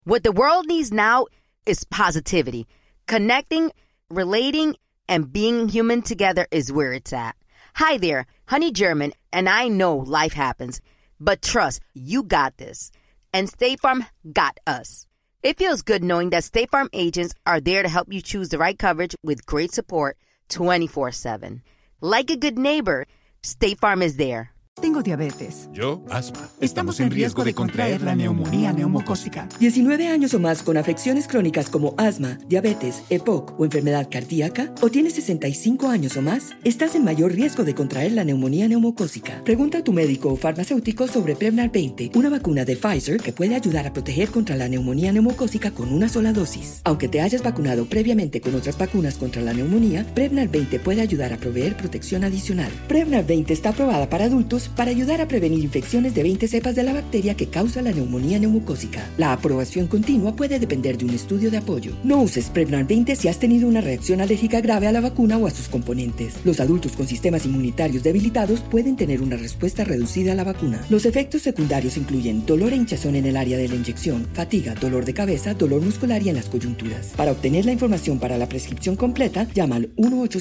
What the world needs now is positivity. Connecting, relating, and being human together is where it's at. Hi there, Honey German, and I know life happens, but trust, you got this. And State Farm got us. It feels good knowing that State Farm agents are there to help you choose the right coverage with great support 24/7. Like a good neighbor, State Farm is there. Tengo diabetes. Yo, asma. Estamos en riesgo de contraer la neumonía neumocócica. 19 años o más con afecciones crónicas como asma, diabetes, EPOC o enfermedad cardíaca, o tienes 65 años o más, estás en mayor riesgo de contraer la neumonía neumocócica. Pregunta a tu médico o farmacéutico sobre Prevnar 20, una vacuna de Pfizer que puede ayudar a proteger contra la neumonía neumocócica con una sola dosis. Aunque te hayas vacunado previamente con otras vacunas contra la neumonía, Prevnar 20 puede ayudar a proveer protección adicional. Prevnar 20 está aprobada para adultos para ayudar a prevenir infecciones de 20 cepas de la bacteria que causa la neumonía neumocócica. La aprobación continua puede depender de un estudio de apoyo. No uses Prevnar 20 si has tenido una reacción alérgica grave a la vacuna o a sus componentes. Los adultos con sistemas inmunitarios debilitados pueden tener una respuesta reducida a la vacuna. Los efectos secundarios incluyen dolor e hinchazón en el área de la inyección, fatiga, dolor de cabeza, dolor muscular y en las coyunturas. Para obtener la información para la prescripción completa, llama al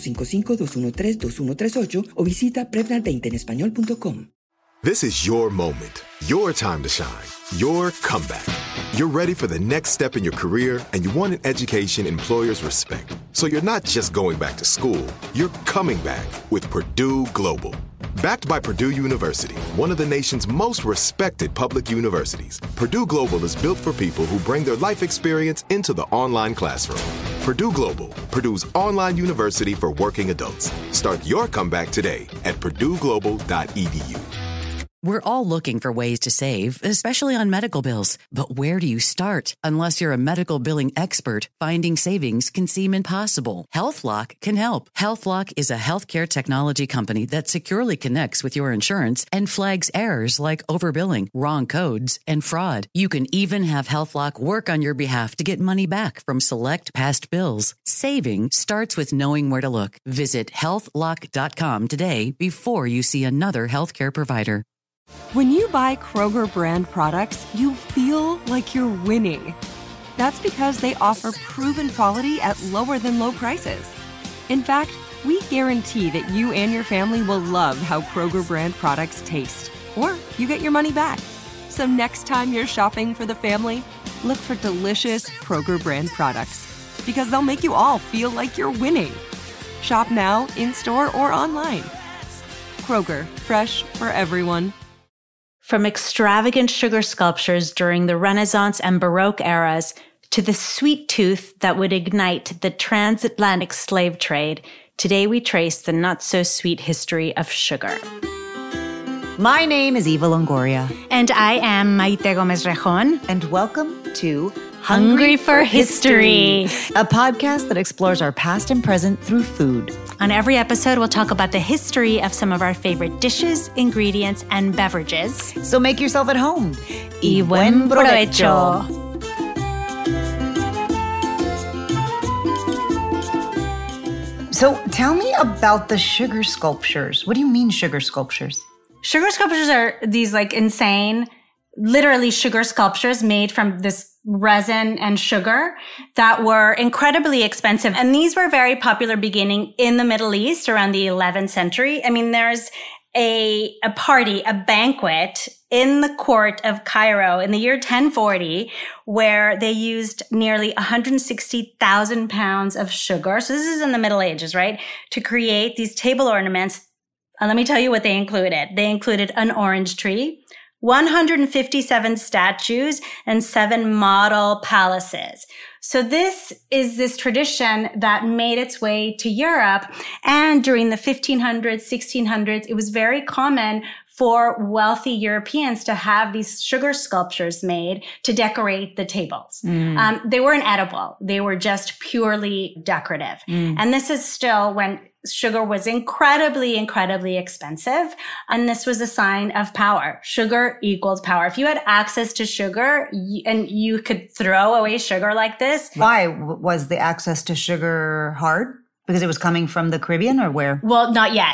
1-855-213-2138 o visita prevnar20enespañol.com. This is your moment, your time to shine, your comeback. You're ready for the next step in your career, and you want an education employers respect. So you're not just going back to school, you're coming back with Purdue Global. Backed by Purdue University, one of the nation's most respected public universities, Purdue Global is built for people who bring their life experience into the online classroom. Purdue Global, Purdue's online university for working adults. Start your comeback today at purdueglobal.edu. We're all looking for ways to save, especially on medical bills. But where do you start? Unless you're a medical billing expert, finding savings can seem impossible. HealthLock can help. HealthLock is a healthcare technology company that securely connects with your insurance and flags errors like overbilling, wrong codes, and fraud. You can even have HealthLock work on your behalf to get money back from select past bills. Saving starts with knowing where to look. Visit healthlock.com today before you see another healthcare provider. When you buy Kroger brand products, you feel like you're winning. That's because they offer proven quality at lower than low prices. In fact, we guarantee that you and your family will love how Kroger brand products taste, or you get your money back. So next time you're shopping for the family, look for delicious Kroger brand products, because they'll make you all feel like you're winning. Shop now, in-store, or online. Kroger, fresh for everyone. From extravagant sugar sculptures during the Renaissance and Baroque eras to the sweet tooth that would ignite the transatlantic slave trade, today we trace the not-so-sweet history of sugar. My name is Eva Longoria. And I am Maite Gomez Rejon. And welcome to Hungry for History, a podcast that explores our past and present through food. On every episode, we'll talk about the history of some of our favorite dishes, ingredients, and beverages. So make yourself at home. Y buen provecho. So tell me about the sugar sculptures. What do you mean sugar sculptures? Sugar sculptures are these like insane, literally sugar sculptures made from this resin and sugar that were incredibly expensive. And these were very popular beginning in the Middle East around the 11th century. I mean, there's a party, a banquet in the court of Cairo in the year 1040, where they used nearly 160,000 pounds of sugar. So this is in the Middle Ages, right? To create these table ornaments. And let me tell you what they included. They included an orange tree, 157 statues, and 7 model palaces. So this is this tradition that made its way to Europe. And during the 1500s, 1600s, it was very common for wealthy Europeans to have these sugar sculptures made to decorate the tables. They weren't edible. They were just purely decorative. And this is still when sugar was incredibly, incredibly expensive. And this was a sign of power. Sugar equals power. If you had access to sugar and you could throw away sugar like this. Why was the access to sugar hard? Because it was coming from the Caribbean or where? Well, not yet.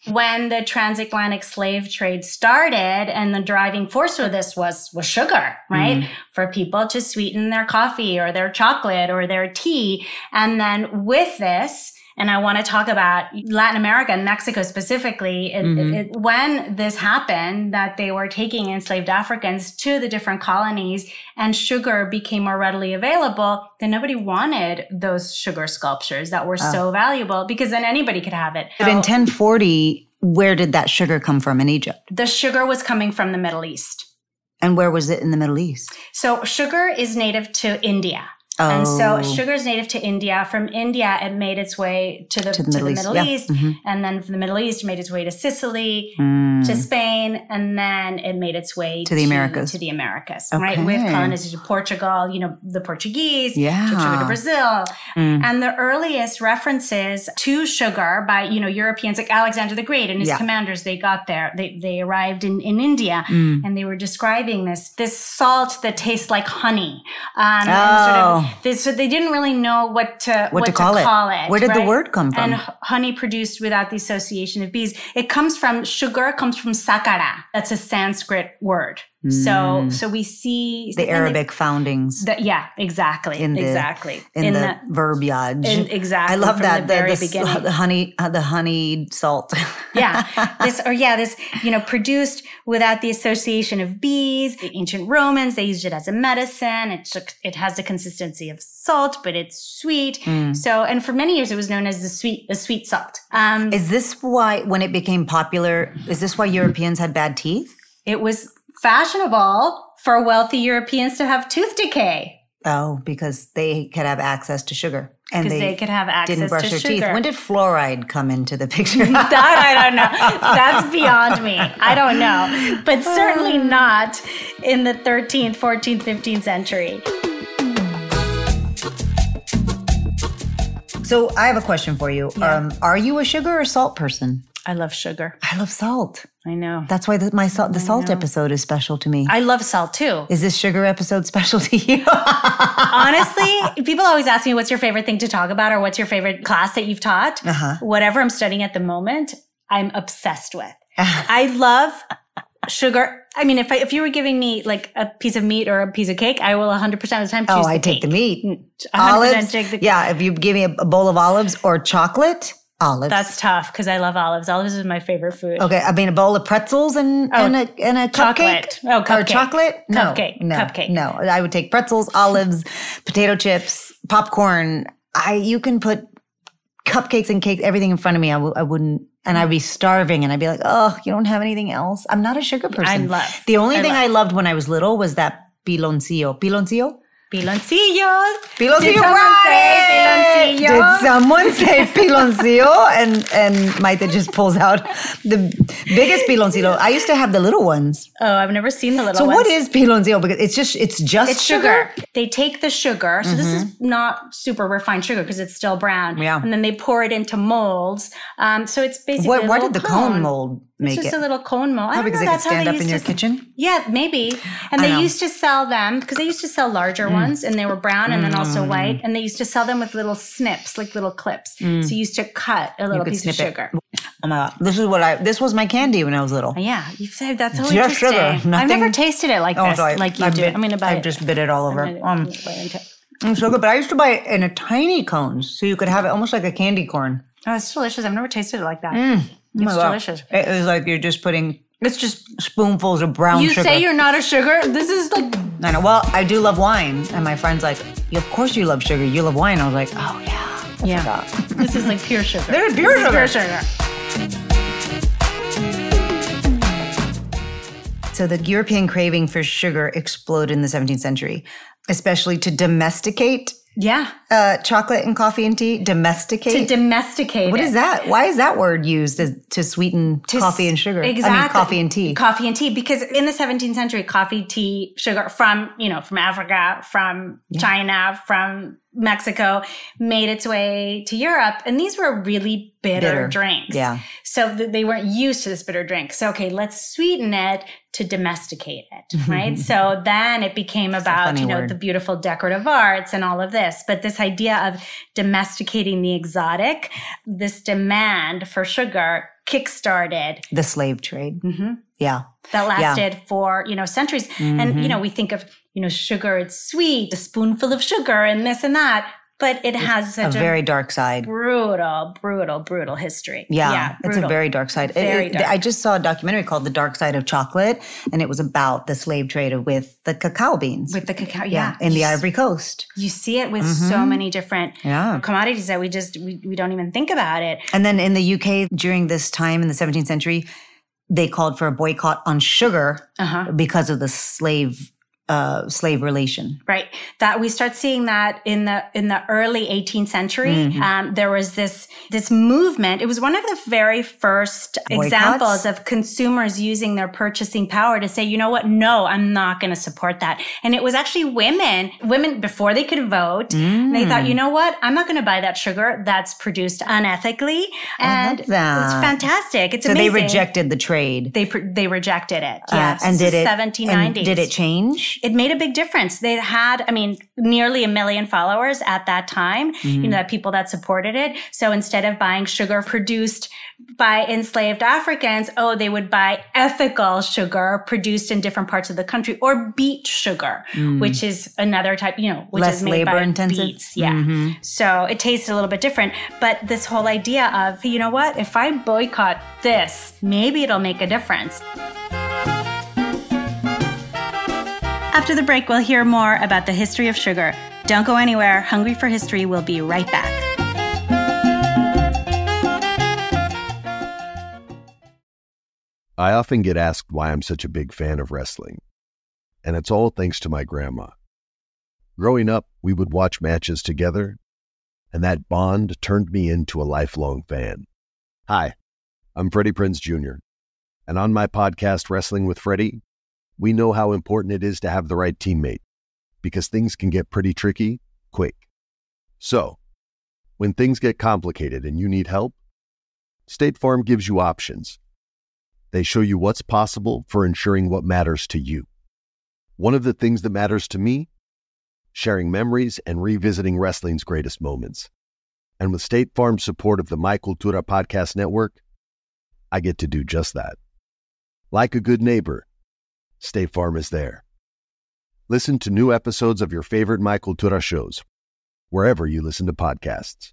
When the transatlantic slave trade started, and the driving force for this was sugar, right? For people to sweeten their coffee or their chocolate or their tea. And then with this, and I want to talk about Latin America and Mexico specifically. When this happened, that they were taking enslaved Africans to the different colonies and sugar became more readily available, then nobody wanted those sugar sculptures that were so valuable, because then anybody could have it. But in 1040, where did that sugar come from in Egypt? The sugar was coming from the Middle East. And where was it in the Middle East? So sugar is native to India. And so sugar is native to India. From India, it made its way to the Middle East. And then from the Middle East, it made its way to Sicily, to Spain, and then it made its way to the Americas. Right? With colonization to Portugal, the Portuguese, took sugar to Brazil. And the earliest references to sugar by, Europeans like Alexander the Great and his commanders, they got there. They arrived in India, and they were describing this salt that tastes like honey. And sort of, so they didn't really know what to call it. Where did the word come from? And honey produced without the association of bees. Sugar comes from sakara. That's a Sanskrit word. So we see the Arabic foundings. Exactly. In the verbiage. Exactly. I love that. The very beginning. The honeyed salt. This, produced without the association of bees. The ancient Romans, they used it as a medicine. It has the consistency of salt, but it's sweet. So, and for many years it was known as the sweet salt. Is this why, when it became popular, is this why Europeans had bad teeth? It was fashionable for wealthy Europeans to have tooth decay. Oh, because they could have access to sugar. And they could have access didn't brush to their sugar. Teeth. When did fluoride come into the picture? That I don't know. That's beyond me. I don't know. But certainly not in the 13th, 14th, 15th century. So I have a question for you. Yeah. Are you a sugar or salt person? I love sugar. I love salt. I know. That's why the salt episode is special to me. I love salt too. Is this sugar episode special to you? Honestly, people always ask me, what's your favorite thing to talk about, or what's your favorite class that you've taught? Whatever I'm studying at the moment, I'm obsessed with. I love sugar. I mean, if you were giving me like a piece of meat or a piece of cake, I will 100% of the time choose the cake. Take the meat. 100% olives? take the cake. Yeah, if you give me a bowl of olives or chocolate, olives. That's tough because I love olives. Olives is my favorite food. Okay, I mean a bowl of pretzels and a cupcake. Chocolate. Oh, cupcake. Or chocolate? No, cupcake. No, cupcake. No, I would take pretzels, olives, potato chips, popcorn. You can put cupcakes and cakes, everything in front of me. I wouldn't, and I'd be starving, and I'd be like, oh, you don't have anything else? I'm not a sugar person. The only thing I loved when I was little was that piloncillo. Piloncillo? Piloncillos. Piloncillo, right? Did someone say piloncillo? And Maite just pulls out the biggest piloncillo. I used to have the little ones. Oh, I've never seen the little ones. So what is piloncillo? Because it's just sugar. They take the sugar. So this is not super refined sugar because it's still brown. Yeah. And then they pour it into molds. So it's basically why did the cone mold make it's just a little cone mold. How big is it? Could stand up in your kitchen? Yeah, maybe. And they used to sell them because they used to sell larger ones, and they were brown and then also white. And they used to sell them with little snips, like little clips. So you used to cut a little piece of sugar. Oh my God. This was my candy when I was little. Yeah. You said that's so just interesting. Sugar. I've never tasted it like this, sorry. like you do. I just bit it all over. It's so good. But I used to buy it in a tiny cones so you could have it almost like a candy corn. Oh, it's delicious. I've never tasted it like that. It's delicious. It was like you're just putting, it's just spoonfuls of brown sugar. You say you're not a sugar? This is like... I know. Well, I do love wine. And my friend's like, of course you love sugar. You love wine. I was like, oh, yeah. I forgot. This is like pure sugar. This is pure sugar. Pure sugar. So the European craving for sugar exploded in the 17th century, especially to domesticate chocolate and coffee and tea. Domesticate? To domesticate What is that? Why is that word used to sweeten coffee and sugar? Exactly. I mean, coffee and tea. Coffee and tea. Because in the 17th century, coffee, tea, sugar from Africa, from China, from Mexico, made its way to Europe. And these were really bitter drinks. Yeah. So they weren't used to this bitter drink. So, okay, let's sweeten it to domesticate it, right? So then it became about, the beautiful decorative arts and all of this. But this idea of domesticating the exotic, this demand for sugar kickstarted the slave trade. Mm-hmm. Yeah. That lasted for, centuries. Mm-hmm. And, we think of, sugar, it's sweet, a spoonful of sugar and this and that. But it has such a very dark side. Brutal history. Yeah, it's a very dark side. Very dark. I just saw a documentary called The Dark Side of Chocolate, and it was about the slave trade with the cacao beans. With the cacao, yeah. In the Ivory Coast. You see it with so many different commodities that we don't even think about it. And then in the UK, during this time in the 17th century, they called for a boycott on sugar because of the slave relation. Right. That we start seeing that in the early 18th century. Mm-hmm. There was this movement. It was one of the very first examples of consumers using their purchasing power to say, you know what? No, I'm not going to support that. And it was actually women before they could vote. They thought, you know what? I'm not going to buy that sugar that's produced unethically. And I love that. It's fantastic. It's so amazing. They rejected the trade. They rejected it. Yes. And did it 1790s. And did it change? It made a big difference. They had, nearly 1 million followers at that time, people that supported it. So instead of buying sugar produced by enslaved Africans, they would buy ethical sugar produced in different parts of the country, or beet sugar, which is another type, which less is made labor by intensive. Beets. Yeah. So it tasted a little bit different. But this whole idea of, you know what, if I boycott this, maybe it'll make a difference. After the break, we'll hear more about the history of sugar. Don't go anywhere. Hungry for History will be right back. I often get asked why I'm such a big fan of wrestling, and it's all thanks to my grandma. Growing up, we would watch matches together, and that bond turned me into a lifelong fan. Hi, I'm Freddie Prinze Jr., and on my podcast, Wrestling with Freddie, we know how important it is to have the right teammate, because things can get pretty tricky quick. So, when things get complicated and you need help, State Farm gives you options. They show you what's possible for ensuring what matters to you. One of the things that matters to me, sharing memories and revisiting wrestling's greatest moments. And with State Farm's support of the My Cultura Podcast Network, I get to do just that. Like a good neighbor, State Farm is there. Listen to new episodes of your favorite My Cultura shows, wherever you listen to podcasts.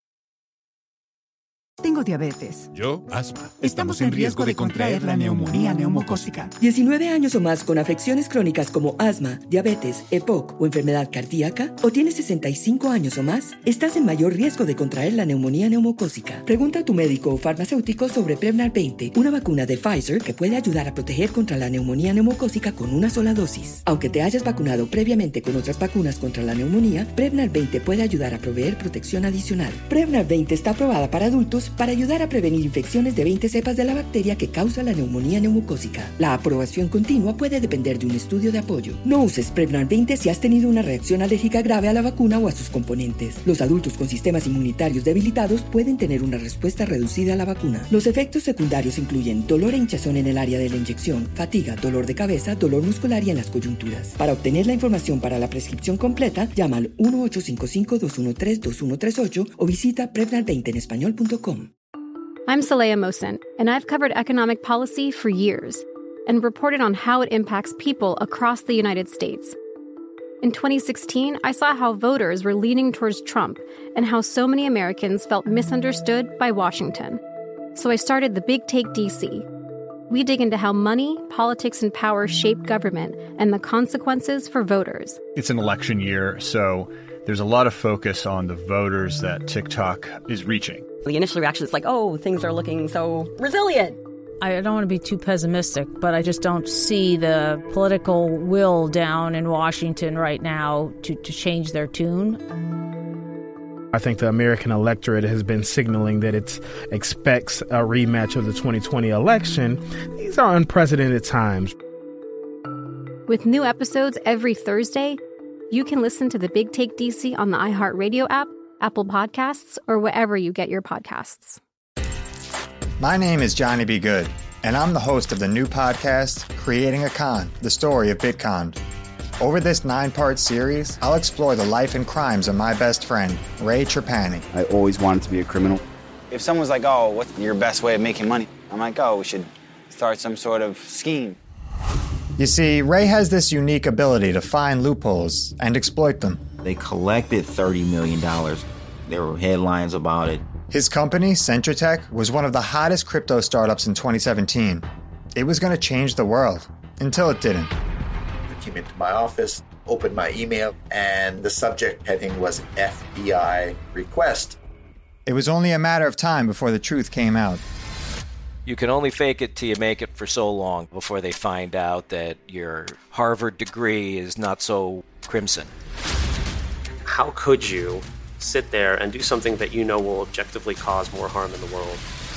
Tengo diabetes. Yo, asma. Estamos en riesgo de contraer la neumonía neumocócica. 19 años o más con afecciones crónicas como asma, diabetes, EPOC o enfermedad cardíaca, o tienes 65 años o más, estás en mayor riesgo de contraer la neumonía neumocócica. Pregunta a tu médico o farmacéutico sobre Prevnar 20, una vacuna de Pfizer que puede ayudar a proteger contra la neumonía neumocócica con una sola dosis. Aunque te hayas vacunado previamente con otras vacunas contra la neumonía, Prevnar 20 puede ayudar a proveer protección adicional. Prevnar 20 está aprobada para adultos para ayudar a prevenir infecciones de 20 cepas de la bacteria que causa la neumonía neumocócica. La aprobación continua puede depender de un estudio de apoyo. No uses Prevnar 20 si has tenido una reacción alérgica grave a la vacuna o a sus componentes. Los adultos con sistemas inmunitarios debilitados pueden tener una respuesta reducida a la vacuna. Los efectos secundarios incluyen dolor e hinchazón en el área de la inyección, fatiga, dolor de cabeza, dolor muscular y en las coyunturas. Para obtener la información para la prescripción completa, llama al 1-855-213-2138 o visita Prevnar20enespañol.com. I'm Saleha Mohsen, and I've covered economic policy for years and reported on how it impacts people across the United States. In 2016, I saw how voters were leaning towards Trump and how so many Americans felt misunderstood by Washington. So I started The Big Take DC. We dig into how money, politics, and power shape government and the consequences for voters. It's an election year, so there's a lot of focus on the voters that TikTok is reaching. The initial reaction is like, oh, things are looking so resilient. I don't want to be too pessimistic, but I just don't see the political will down in Washington right now to change their tune. I think the American electorate has been signaling that it expects a rematch of the 2020 election. These are unprecedented times. With new episodes every Thursday, You can listen to the Big Take DC on the iHeartRadio app, Apple Podcasts, or wherever you get your podcasts. My name is Johnny B. Good, and I'm the host of the new podcast, Creating a Con, the story of Bitcoin. Over this 9-part series, I'll explore the life and crimes of my best friend, Ray Trapani. I always wanted to be a criminal. If someone's like, oh, what's your best way of making money? I'm like, oh, we should start some sort of scheme. You see, Ray has this unique ability to find loopholes and exploit them. They collected $30 million. There were headlines about it. His company, Centratech, was one of the hottest crypto startups in 2017. It was going to change the world, until it didn't. I came into my office, opened my email, and the subject heading was FBI request. It was only a matter of time before the truth came out. You can only fake it till you make it for so long before they find out that your Harvard degree is not so crimson. How could you sit there and do something that you know will objectively cause more harm in the world?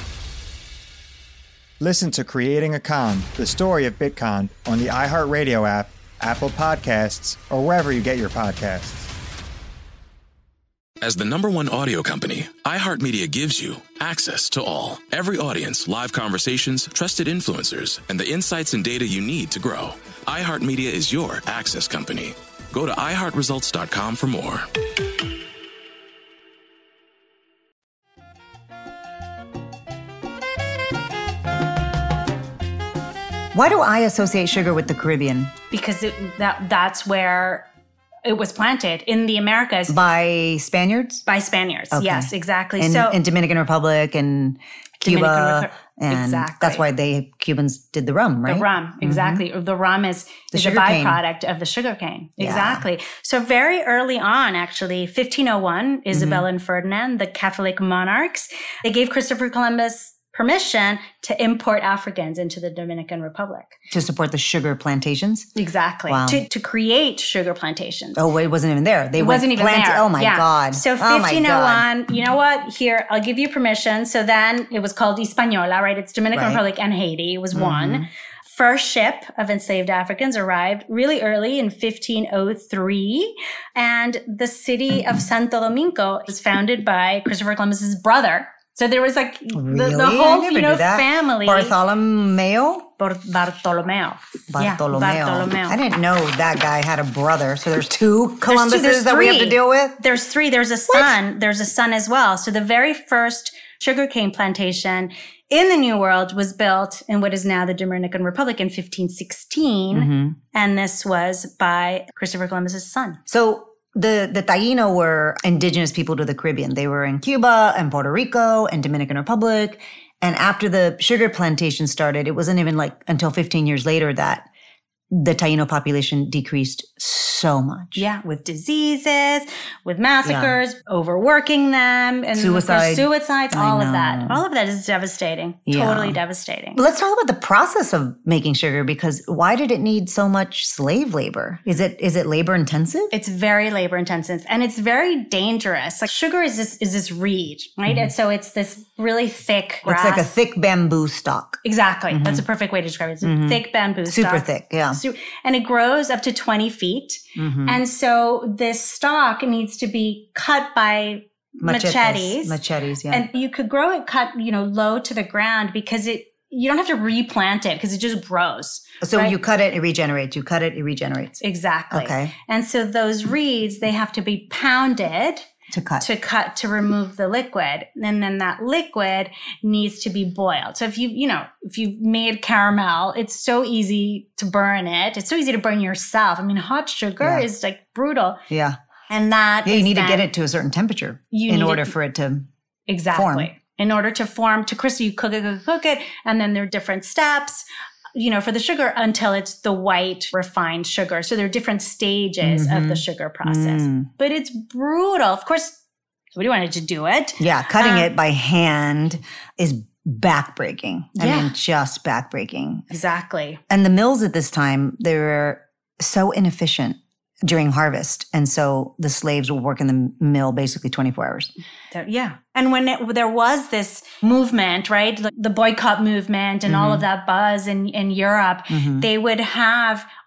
Listen to Creating a Con, the story of Bitcoin, on the iHeartRadio app, Apple Podcasts, or wherever you get your podcasts. As the #1 audio company, iHeartMedia gives you access to all. Every audience, live conversations, trusted influencers, and the insights and data you need to grow. iHeartMedia is your access company. Go to iHeartResults.com for more. Why do I associate sugar with the Caribbean? Because that's where it was planted, in the Americas. By Spaniards? By Spaniards, okay. Yes, exactly. In Dominican Republic and Cuba. And exactly. That's why Cubans did the rum, right? The rum, exactly. Mm-hmm. The rum is a byproduct of the sugarcane. Yeah. Exactly. So very early on, actually, 1501, Isabella and Ferdinand, the Catholic monarchs, they gave Christopher Columbus permission to import Africans into the Dominican Republic. To support the sugar plantations? Exactly. Wow. To create sugar plantations. Oh, it wasn't even there. It wasn't even there. Oh, my God. So 1501, you know what? Here, I'll give you permission. So then it was called Hispaniola, right? It's Dominican Republic and Haiti. It was one. First ship of enslaved Africans arrived really early in 1503. And the city of Santo Domingo was founded by Christopher Columbus's brother. So there was like the whole, family. Bartolomeo? Bartolomeo. Yeah, Bartolomeo. I didn't know that guy had a brother. So there's two Columbuses that we have to deal with? There's three. There's a son. There's a son as well. So the very first sugarcane plantation in the New World was built in what is now the Dominican Republic in 1516. And this was by Christopher Columbus's son. So the Taíno were indigenous people to the Caribbean. They were in Cuba and Puerto Rico and Dominican Republic. And after the sugar plantation started, it wasn't even until 15 years later that the Taíno population decreased so much. Yeah, with diseases, with massacres, overworking them, and suicides, all of that. All of that is devastating. Yeah. Totally devastating. But let's talk about the process of making sugar, because why did it need so much slave labor? Is it labor intensive? It's very labor intensive, and it's very dangerous. Like sugar is this reed, right? And so it's this really thick grass. It's like a thick bamboo stalk. Exactly. That's a perfect way to describe it. It's a thick bamboo stalk. Super thick, yeah. And it grows up to 20 feet. And so this stalk needs to be cut by machetes. Machetes, yeah. And you could grow it cut, low to the ground, because you don't have to replant it, because it just grows. So you cut it, it regenerates. You cut it, it regenerates. Exactly. Okay. And so those reeds, they have to be pounded to remove the liquid. And then that liquid needs to be boiled. So if you made caramel, it's so easy to burn it. It's so easy to burn yourself. I mean, hot sugar is brutal. Yeah. And that you need to get it to a certain temperature in order for it to form. In order to form, to crystal, you cook it. And then there are different steps, for the sugar until it's the white refined sugar. So there are different stages of the sugar process, but it's brutal. Of course, somebody wanted to do it. Yeah. Cutting it by hand is backbreaking. I mean, just backbreaking. Exactly. And the mills at this time, they were so inefficient during harvest. And so the slaves will work in the mill basically 24 hours. Yeah. And when there was this movement, right, the boycott movement and all of that buzz in Europe, they would have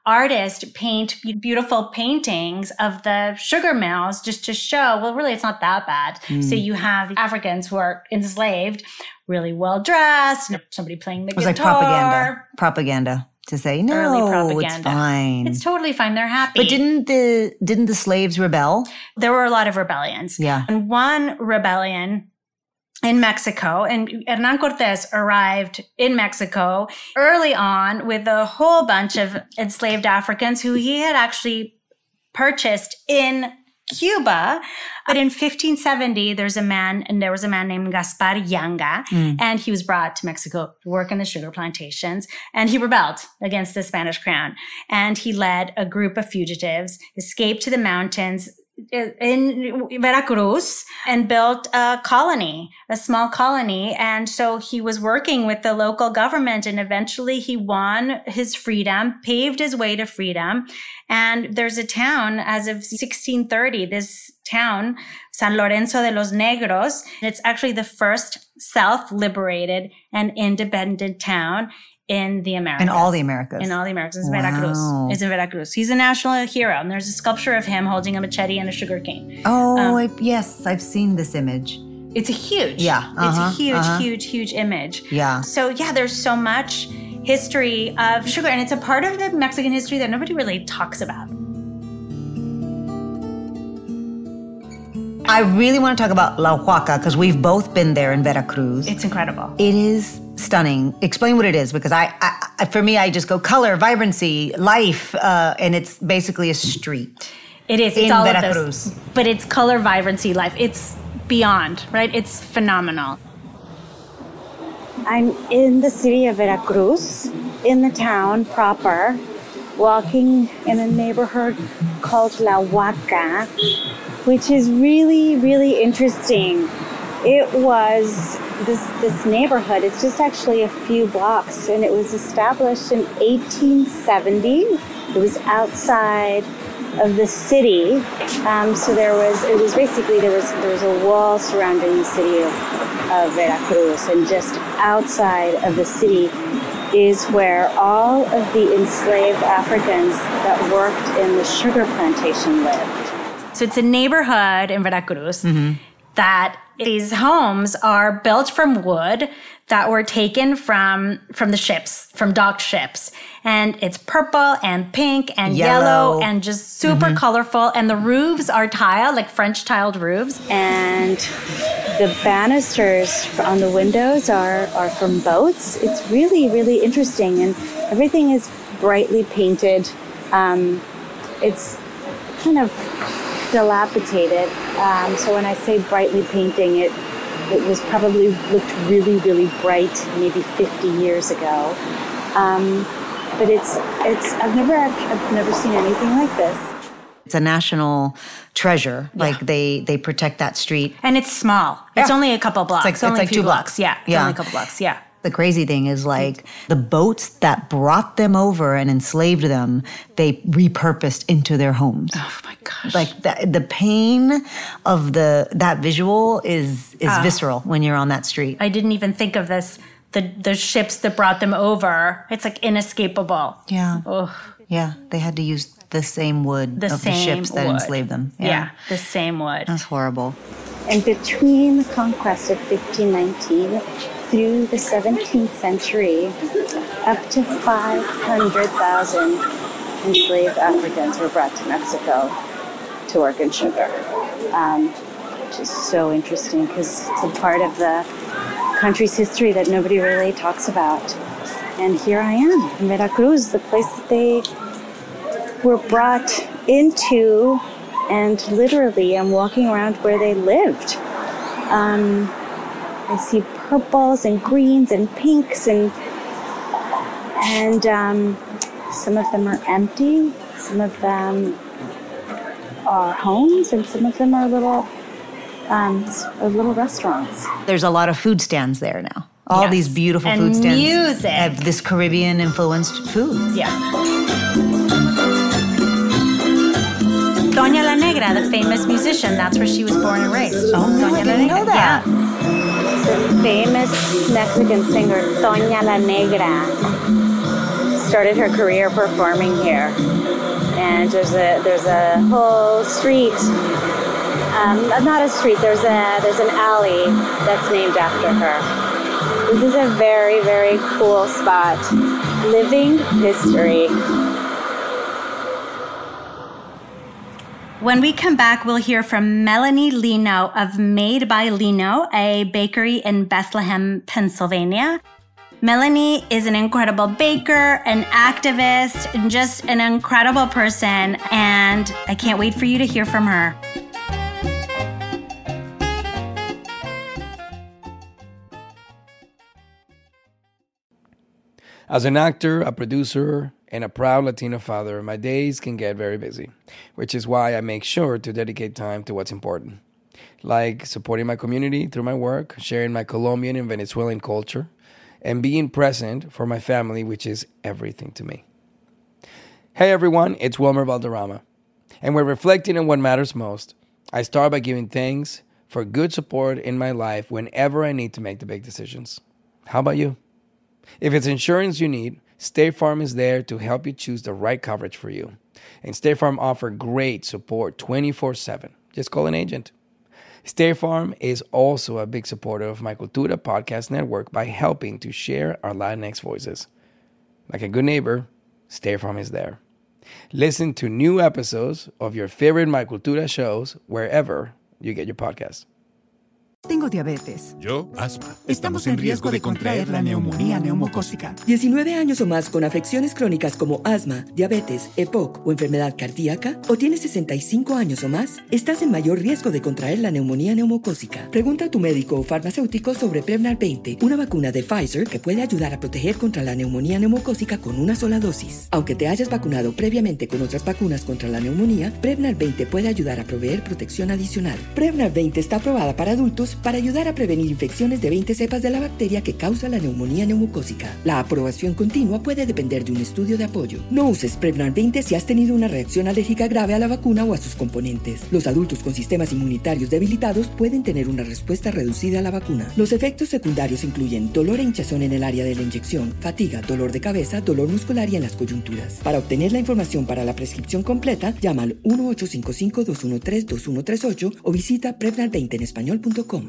artists paint beautiful paintings of the sugar mills just to show, well, really, it's not that bad. So you have Africans who are enslaved, really well dressed, somebody playing the guitar. It was like propaganda to say, no, it's fine. It's totally fine. They're happy. But didn't the slaves rebel? There were a lot of rebellions. Yeah. And one rebellion in Mexico, and Hernan Cortés arrived in Mexico early on with a whole bunch of enslaved Africans who he had actually purchased in Cuba. But in 1570, there was a man named Gaspar Yanga, and he was brought to Mexico to work in the sugar plantations, and he rebelled against the Spanish crown. And he led a group of fugitives, escaped to the mountains in Veracruz, and built a small colony. And so he was working with the local government, and eventually he won his freedom, paved his way to freedom. And there's a town as of 1630, this town, San Lorenzo de los Negros. It's actually the first self-liberated and independent town in the Americas. In all the Americas. In all the Americas. It's Wow. Veracruz. It's in Veracruz. He's a national hero. And there's a sculpture of him holding a machete and a sugar cane. Oh, yes. I've seen this image. It's a huge. Yeah. It's a huge image. Yeah. So yeah, there's so much history of sugar. And it's a part of the Mexican history that nobody really talks about. I really want to talk about La Huaca because we've both been there in Veracruz. It's incredible. It is stunning. Explain what it is, because for me, I just go color, vibrancy, life, and it's basically a street. It is. It's in all Veracruz. of this. But it's color, vibrancy, life. It's beyond, right? It's phenomenal. I'm in the city of Veracruz, in the town proper, walking in a neighborhood called La Huaca, which is really, really interesting. It was this neighborhood, it's just actually a few blocks, and it was established in 1870. It was outside of the city. So there was a wall surrounding the city of Veracruz, and just outside of the city is where all of the enslaved Africans that worked in the sugar plantation lived. So it's a neighborhood in Veracruz that these homes are built from wood that were taken from the ships, from docked ships. And it's purple and pink and yellow and just super colorful. And the roofs are tiled, like French tiled roofs. And the banisters on the windows are from boats. It's really, really interesting. And everything is brightly painted. It's kind of dilapidated. So when I say brightly painting, it was probably looked really, really bright maybe 50 years ago. But I've never seen anything like this. It's a national treasure. Yeah. Like they protect that street. And it's small. Yeah. It's only a couple blocks. It's like 2 blocks. Yeah. It's only a couple blocks. Yeah. The crazy thing is like the boats that brought them over and enslaved them, they repurposed into their homes. Oh my gosh. Like the pain of that visual is visceral when you're on that street. I didn't even think of this. The ships that brought them over, it's like inescapable. Yeah. Ugh. Yeah. They had to use the same wood of the ships that enslaved them. Yeah. The same wood. That's horrible. And between the conquest of 1519 through the 17th century, up to 500,000 enslaved Africans were brought to Mexico to work in sugar, which is so interesting because it's a part of the country's history that nobody really talks about. And here I am in Veracruz, the place that they were brought into, and literally I'm walking around where they lived. I see purples and greens and pinks and some of them are empty, some of them are homes, and some of them are little restaurants. There's a lot of food stands there now. All these beautiful food stands. And music. Have this Caribbean-influenced food. Yeah. Doña La Negra, the famous musician, that's where she was born and raised. Oh, no, I didn't know that. Yeah. The famous Mexican singer, Doña La Negra. started her career performing here. And there's a whole street, not a street, there's an alley that's named after her. This is a very, very cool spot. Living history. When we come back, we'll hear from Melanie Lino of Made by Lino, a bakery in Bethlehem, Pennsylvania. Melanie is an incredible baker, an activist, and just an incredible person, and I can't wait for you to hear from her. As an actor, a producer, and a proud Latino father, my days can get very busy, which is why I make sure to dedicate time to what's important, like supporting my community through my work, sharing my Colombian and Venezuelan culture, and being present for my family, which is everything to me. Hey everyone, it's Wilmer Valderrama, and we're reflecting on what matters most. I start by giving thanks for good support in my life whenever I need to make the big decisions. How about you? If it's insurance you need, State Farm is there to help you choose the right coverage for you. And State Farm offers great support 24/7. Just call an agent. State Farm is also a big supporter of My Cultura podcast network by helping to share our Latinx voices. Like a good neighbor, State Farm is there. Listen to new episodes of your favorite My Cultura shows wherever you get your podcasts. Tengo diabetes. Yo, asma. Estamos en riesgo de contraer la neumonía neumocócica. 19 años o más con afecciones crónicas como asma, diabetes, EPOC o enfermedad cardíaca, o tienes 65 años o más, estás en mayor riesgo de contraer la neumonía neumocócica. Pregunta a tu médico o farmacéutico sobre Prevnar 20, una vacuna de Pfizer que puede ayudar a proteger contra la neumonía neumocócica con una sola dosis. Aunque te hayas vacunado previamente con otras vacunas contra la neumonía, Prevnar 20 puede ayudar a proveer protección adicional. Prevnar 20 está aprobada para adultos para ayudar a prevenir infecciones de 20 cepas de la bacteria que causa la neumonía neumocócica. La aprobación continua puede depender de un estudio de apoyo. No uses Prevnar 20 si has tenido una reacción alérgica grave a la vacuna o a sus componentes. Los adultos con sistemas inmunitarios debilitados pueden tener una respuesta reducida a la vacuna. Los efectos secundarios incluyen dolor e hinchazón en el área de la inyección, fatiga, dolor de cabeza, dolor muscular y en las coyunturas. Para obtener la información para la prescripción completa, llama al 1-855-213-2138 o visita prevnar20enespañol.com.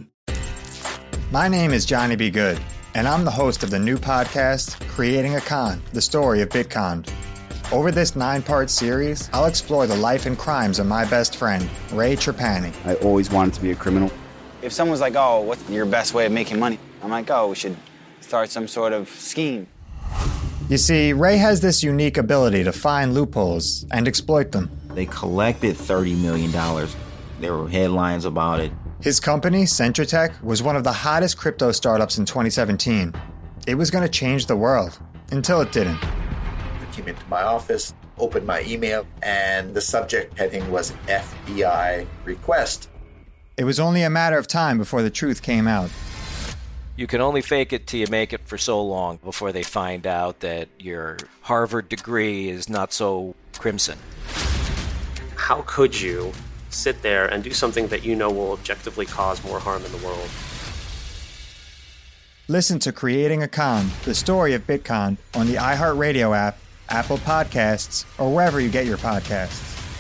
My name is Johnny B. Good, and I'm the host of the new podcast, Creating a Con, the story of Bitcon. Over this 9-part series, I'll explore the life and crimes of my best friend, Ray Trapani. I always wanted to be a criminal. If someone's like, oh, what's your best way of making money? I'm like, oh, we should start some sort of scheme. You see, Ray has this unique ability to find loopholes and exploit them. They collected $30 million. There were headlines about it. His company, Centratech, was one of the hottest crypto startups in 2017. It was going to change the world, until it didn't. I came into my office, opened my email, and the subject heading was FBI request. It was only a matter of time before the truth came out. You can only fake it till you make it for so long before they find out that your Harvard degree is not so crimson. How could you sit there and do something that you know will objectively cause more harm in the world? Listen to Creating a Con, the story of Bitcon, on the iHeartRadio app, Apple Podcasts, or wherever you get your podcasts.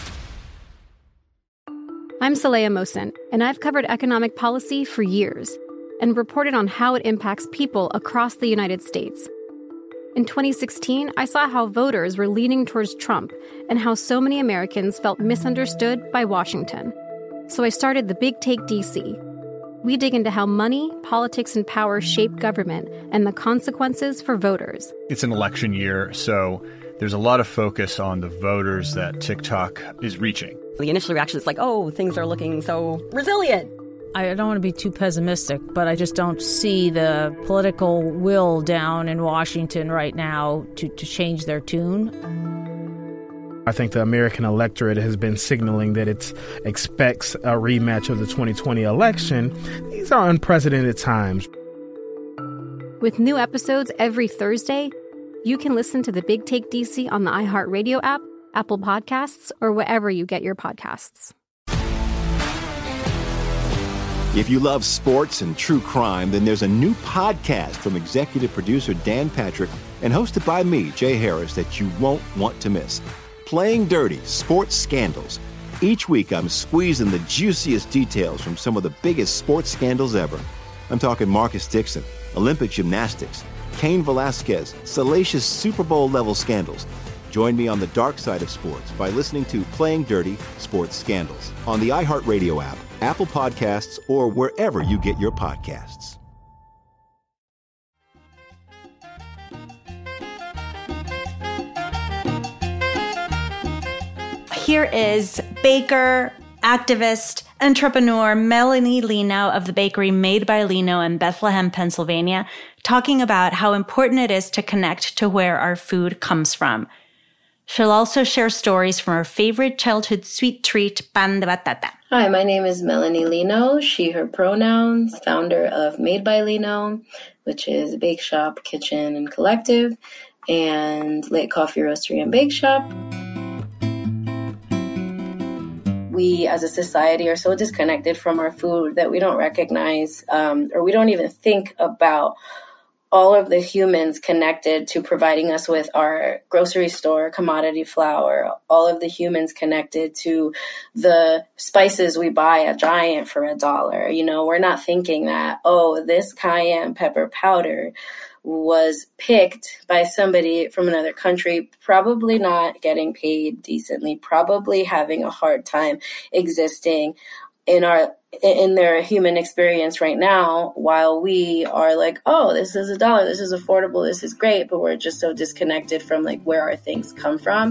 I'm Saleha Mohsen, and I've covered economic policy for years and reported on how it impacts people across the United States. In 2016, I saw how voters were leaning towards Trump and how so many Americans felt misunderstood by Washington. So I started The Big Take DC. We dig into how money, politics, and power shape government and the consequences for voters. It's an election year, so there's a lot of focus on the voters that TikTok is reaching. The initial reaction is like, oh, things are looking so resilient. I don't want to be too pessimistic, but I just don't see the political will down in Washington right now to change their tune. I think the American electorate has been signaling that it expects a rematch of the 2020 election. These are unprecedented times. With new episodes every Thursday, you can listen to The Big Take DC on the iHeartRadio app, Apple Podcasts, or wherever you get your podcasts. If you love sports and true crime, then there's a new podcast from executive producer Dan Patrick and hosted by me, Jay Harris, that you won't want to miss. Playing Dirty: Sports Scandals. Each week, I'm squeezing the juiciest details from some of the biggest sports scandals ever. I'm talking Marcus Dixon, Olympic gymnastics, Cain Velasquez, salacious Super Bowl-level scandals. Join me on the dark side of sports by listening to Playing Dirty: Sports Scandals on the iHeartRadio app, Apple Podcasts, or wherever you get your podcasts. Here is baker, activist, entrepreneur Melanie Lino of the bakery Made by Lino in Bethlehem, Pennsylvania, talking about how important it is to connect to where our food comes from. She'll also share stories from her favorite childhood sweet treat, pan de batata. Hi, my name is Melanie Lino, she, her pronouns, founder of Made by Lino, which is a bake shop, kitchen, and collective, and Late Coffee Roastery and Bake Shop. We as a society are so disconnected from our food that we don't recognize or we don't even think about all of the humans connected to providing us with our grocery store commodity flour, all of the humans connected to the spices we buy at Giant for $1. You know, we're not thinking that, oh, this cayenne pepper powder was picked by somebody from another country, probably not getting paid decently, probably having a hard time existing in their human experience right now, while we are like, oh, this is $1, this is affordable, this is great, but we're just so disconnected from like where our things come from.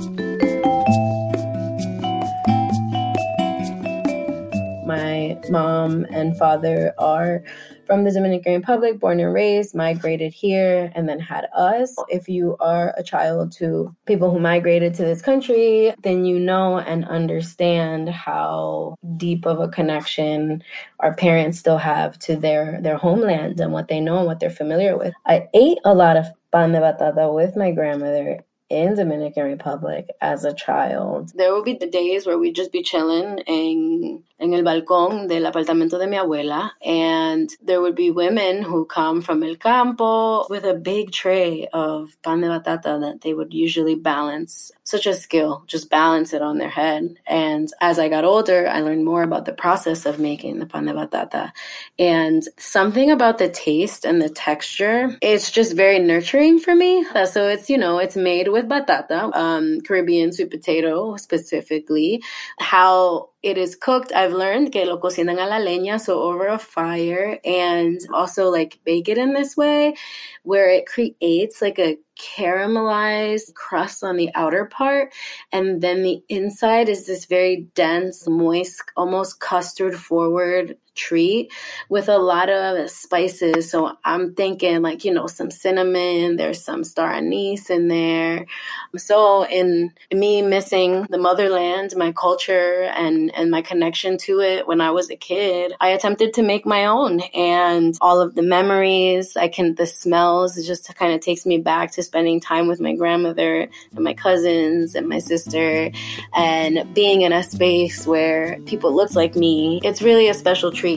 My mom and father are from the Dominican Republic, born and raised, migrated here, and then had us. If you are a child to people who migrated to this country, then you know and understand how deep of a connection our parents still have to their homeland and what they know and what they're familiar with. I ate a lot of pan de batata with my grandmother in Dominican Republic as a child. There would be the days where we'd just be chilling en el balcón del apartamento de mi abuela, and there would be women who come from el campo with a big tray of pan de batata that they would usually balance. Such a skill, just balance it on their head. And as I got older, I learned more about the process of making the pan de batata. And something about the taste and the texture, it's just very nurturing for me. So it's, you know, it's made with batata, Caribbean sweet potato specifically. How it is cooked, I've learned que lo cocinan a la leña, so over a fire, and also like bake it in this way where it creates like a caramelized crust on the outer part, and then the inside is this very dense, moist, almost custard forward treat with a lot of spices. So I'm thinking like, you know, some cinnamon, there's some star anise in there. So in me missing the motherland, my culture and my connection to it when I was a kid, I attempted to make my own, and all of the memories, the smells, it just kind of takes me back to spending time with my grandmother and my cousins and my sister, and being in a space where people looked like me. It's really a special treat.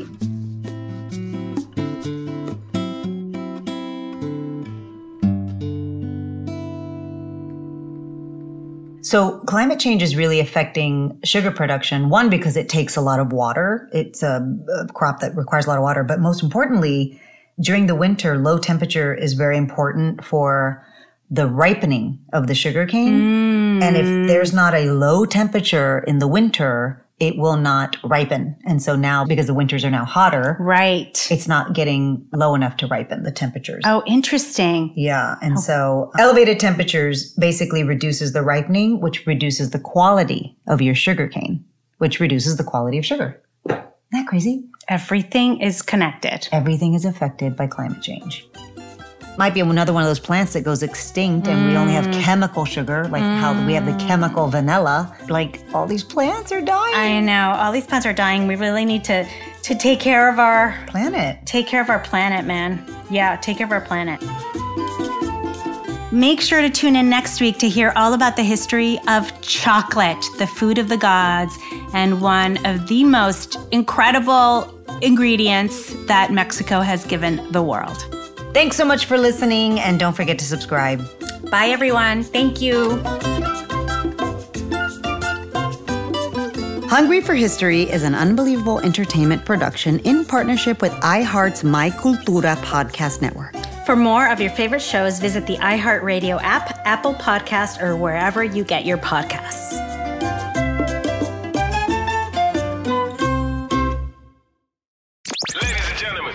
So climate change is really affecting sugar production. One, because it takes a lot of water. It's a crop that requires a lot of water. But most importantly, during the winter, low temperature is very important for the ripening of the sugarcane. And if there's not a low temperature in the winter, it will not ripen. And so now, because the winters are now hotter, right, it's not getting low enough to ripen, the temperatures. Oh, interesting. Yeah. And so elevated temperatures basically reduces the ripening, which reduces the quality of your sugarcane, which reduces the quality of sugar. Isn't that crazy? Everything is connected. Everything is affected by climate change. Might be another one of those plants that goes extinct and we only have chemical sugar, like how we have the chemical vanilla. Like all these plants are dying. I know. All these plants are dying. We really need to take care of our planet. Take care of our planet, man. Yeah, take care of our planet. Make sure to tune in next week to hear all about the history of chocolate, the food of the gods, and one of the most incredible ingredients that Mexico has given the world. Thanks so much for listening, and don't forget to subscribe. Bye, everyone. Thank you. Hungry for History is an unbelievable entertainment production in partnership with iHeart's My Cultura podcast network. For more of your favorite shows, visit the iHeartRadio app, Apple Podcast, or wherever you get your podcasts. Ladies and gentlemen,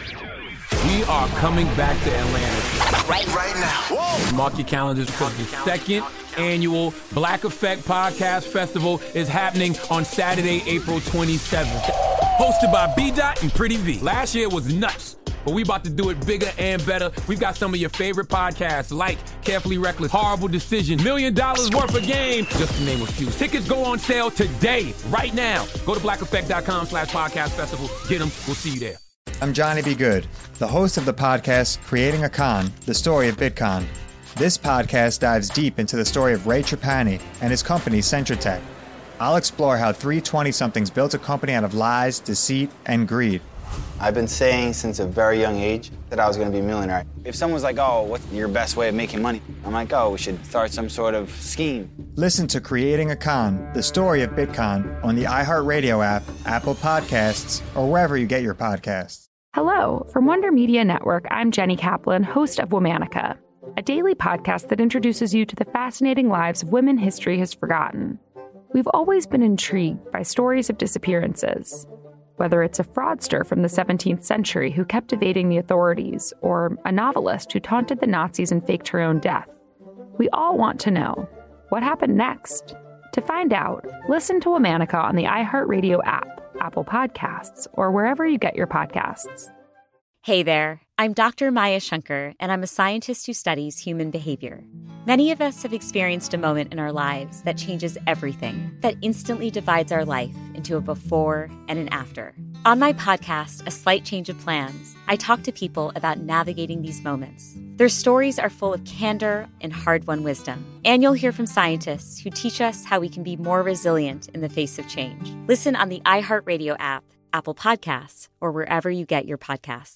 we are coming back to Atlanta. Right now. Whoa. Mark your calendars because the second annual Black Effect Podcast Festival is happening on Saturday, April 27th. Hosted by B-Dot and Pretty V. Last year was nuts, but we about to do it bigger and better. We've got some of your favorite podcasts like Carefully Reckless, Horrible Decision, $1 Million Worth of Game, just to name a few. Tickets go on sale today, right now. Go to blackeffect.com/podcast festival. Get them. We'll see you there. I'm Johnny B. Good, the host of the podcast Creating a Con, the story of Bitcoin. This podcast dives deep into the story of Ray Trapani and his company, Centratech. I'll explore how three 20-somethings built a company out of lies, deceit, and greed. I've been saying since a very young age that I was going to be a millionaire. If someone's like, oh, what's your best way of making money? I'm like, oh, we should start some sort of scheme. Listen to Creating a Con, the story of Bitcoin on the iHeartRadio app, Apple Podcasts, or wherever you get your podcasts. Hello. From Wonder Media Network, I'm Jenny Kaplan, host of Womanica, a daily podcast that introduces you to the fascinating lives of women history has forgotten. We've always been intrigued by stories of disappearances, whether it's a fraudster from the 17th century who kept evading the authorities, or a novelist who taunted the Nazis and faked her own death. We all want to know, what happened next? To find out, listen to Womanica on the iHeartRadio app, Apple Podcasts, or wherever you get your podcasts. Hey there, I'm Dr. Maya Shankar, and I'm a scientist who studies human behavior. Many of us have experienced a moment in our lives that changes everything, that instantly divides our life into a before and an after. On my podcast, A Slight Change of Plans, I talk to people about navigating these moments. Their stories are full of candor and hard-won wisdom. And you'll hear from scientists who teach us how we can be more resilient in the face of change. Listen on the iHeartRadio app, Apple Podcasts, or wherever you get your podcasts.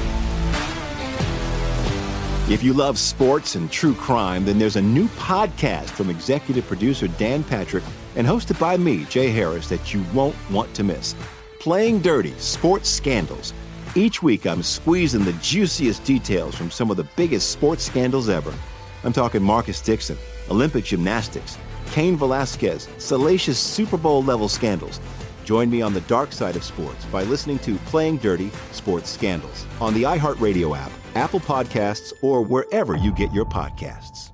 If you love sports and true crime, then there's a new podcast from executive producer Dan Patrick and hosted by me, Jay Harris, that you won't want to miss. Playing Dirty: Sports Scandals. Each week, I'm squeezing the juiciest details from some of the biggest sports scandals ever. I'm talking Marcus Dixon, Olympic gymnastics, Cain Velasquez, salacious Super Bowl-level scandals. Join me on the dark side of sports by listening to Playing Dirty: Sports Scandals on the iHeartRadio app, Apple Podcasts, or wherever you get your podcasts.